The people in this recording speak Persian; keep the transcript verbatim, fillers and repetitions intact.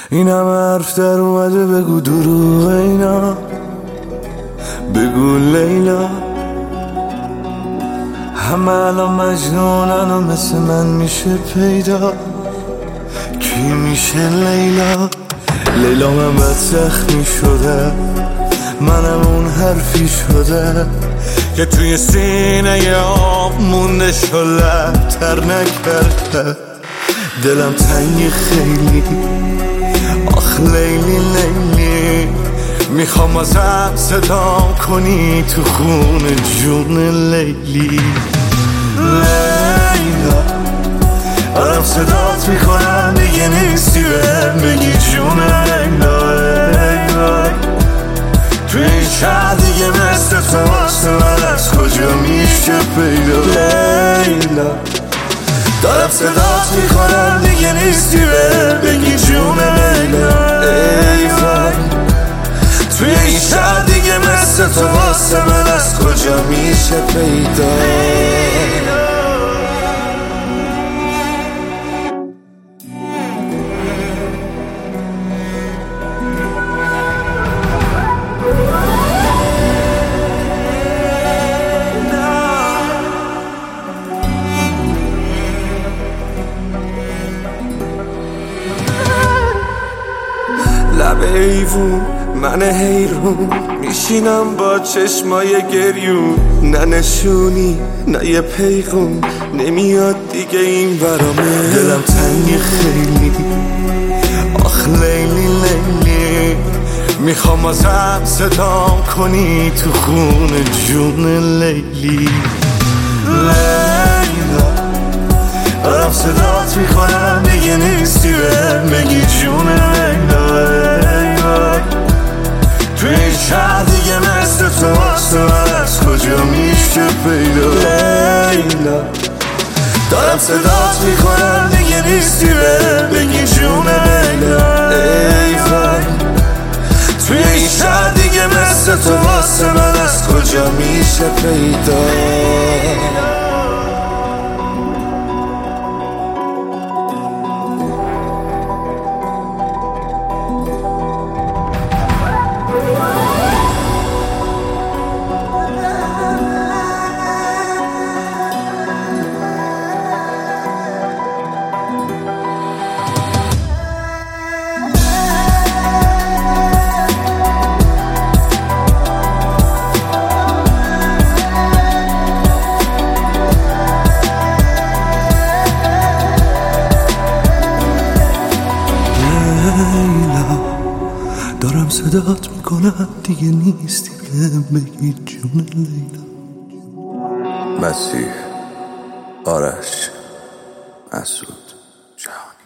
اینم حرف در اومده بگو دروغ اینا، بگو لیلا همه الان مجنونن و مثل من میشه پیدا. کی میشه لیلا؟ لیلا من بد زخمی شده، منم اون حرفی شده که توی سینه آب مونده شلبتر نکرده. دلم تنگی خیلی، آخ لیلی لیلی، میخوام ازم صدا کنی تو خون جون لیلی. لیلا دارم صدات میکنم دیگه نیستی بهم بگی جون لیلا. لیلا توی این شهر دیگه مثل تو واسه من از کجا میشه پیدا. لیلا دارم صدات میکنم دیگه نیستی بهم بگی جون لیلا. لیلا توی این شهر دیگه مثل تو واسه من از کجا میشه پیدا. لب ایوون من حیرون میشینم با چشمای گریون، نه نشونی نه یه پیغون نمیاد دیگه این برامه. دلم تنگی خیلی، آخ لیلی لیلی، میخوام ازم صدا کنی تو خون جون لیلی. لیلا دارم صدات میکنم دیگه نیستی بهم بگی جون لیلا. توی این شهر دیگه مثل تو واسه من از کجا میشه پیدا. لیلا دارم صدات میکنم دیگه نیستی بهم بگی جون لیلا. لیلا توی این شهر دیگه مثل تو واسه من از کجا میشه پیدا. دارم صدات میکنم دیگه نیستی بهم بگی جون لیلا. مسیح، آرش، مسعود، جهان.